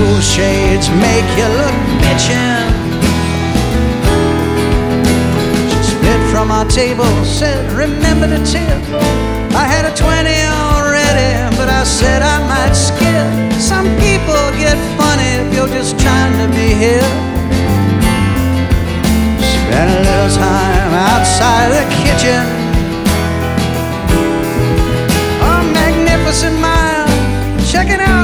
cool shades make you look bitchin'. She split from our table, said, remember to tip. I had a 20 already, but I said I might skip. Some people get funny if you're just trying to be hip.